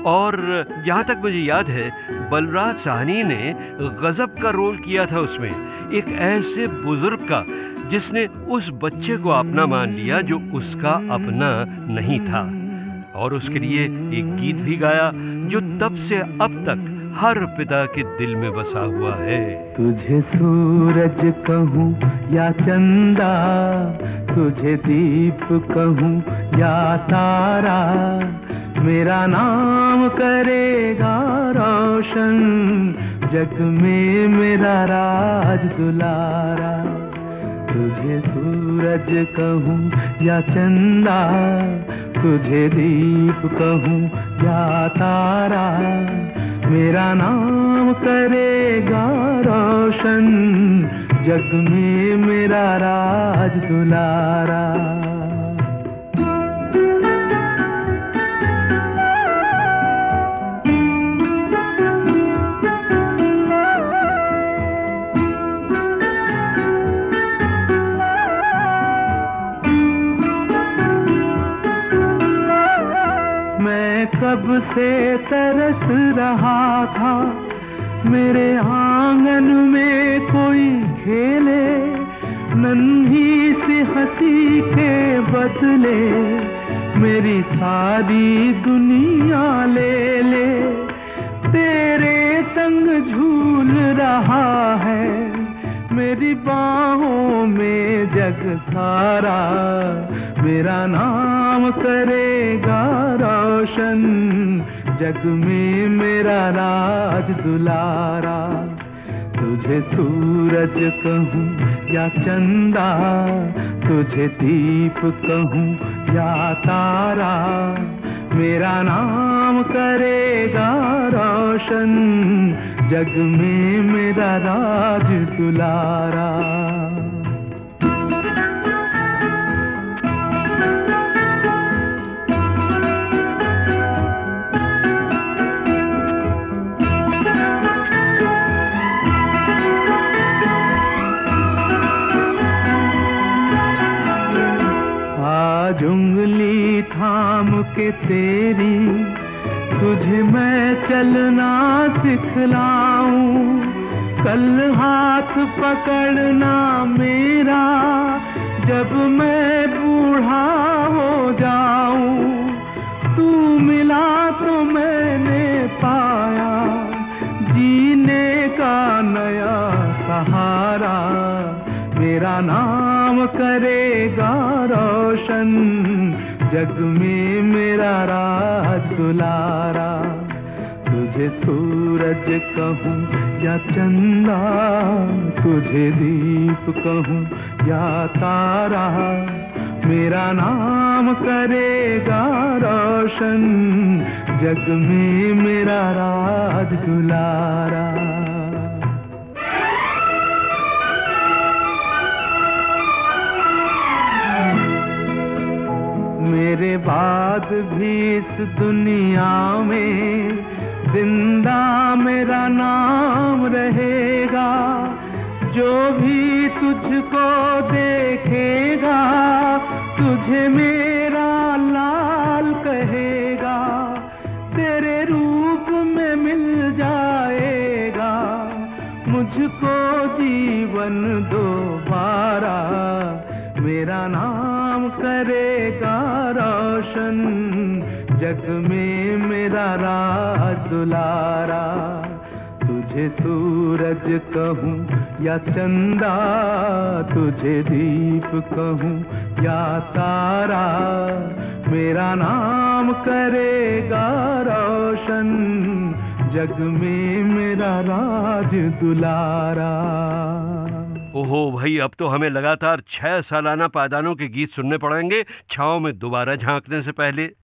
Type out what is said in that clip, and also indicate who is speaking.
Speaker 1: और जहाँ तक मुझे याद है, बलराज साहनी ने गजब का रोल किया था उसमें, एक ऐसे बुजुर्ग का जिसने उस बच्चे को अपना मान लिया जो उसका अपना नहीं था, और उसके लिए एक गीत भी गाया जो तब से अब तक हर पिता के दिल में बसा हुआ है।
Speaker 2: तुझे सूरज कहूँ या चंदा, तुझे दीप कहूँ या तारा, मेरा नाम करेगा रोशन, जग में मेरा राज दुलारा। तुझे सूरज कहूँ या चंदा, तुझे दीप कहूँ या तारा, मेरा नाम करेगा रोशन, जग में मेरा राज दुलारा। मैं कब से तरस रहा था, मेरे आंगन में कोई खेले, नन्ही सी हंसी के बदले मेरी सारी दुनिया ले ले। तेरे संग झूल रहा है मेरी बाहों में जग सारा, मेरा नाम करेगा रोशन, जग में मेरा राज दुलारा। तुझे सूरज कहूँ या चंदा, तुझे दीप कहूँ या तारा, मेरा नाम करेगा रोशन, जग में मेरा राज दुलारा। आज उंगली थाम के तेरी, तुझे मैं चलना सिखलाऊं, कल हाथ पकड़ना मेरा, जब मैं बूढ़ा हो जाऊं। तू मिला तो मैंने पाया जीने का नया सहारा, मेरा नाम करेगा रोशन, जग में मेरा राज दुलारा। तुझे सूरज कहूँ या चंदा, तुझे दीप कहूँ या तारा, मेरा नाम करेगा रोशन, जग में मेरा राज दुलारा। मेरे बाद भी इस दुनिया में जिंदा मेरा नाम रहेगा, जो भी तुझको देखेगा तुझे मेरा लाल कहेगा, तेरे रूप में मिल जाएगा मुझको जीवन दोबारा, मेरा नाम करेगा रोशन, जग में मेरा राज दुलारा। तुझे सूरज कहूँ या चंदा, तुझे दीप कहूँ या तारा, मेरा नाम करेगा रोशन, जग में मेरा राज दुलारा।
Speaker 1: ओहो भाई, अब तो हमें लगातार 6 सालाना पायदानों के गीत सुनने पड़ेंगे छाँव में दोबारा झांकने से पहले।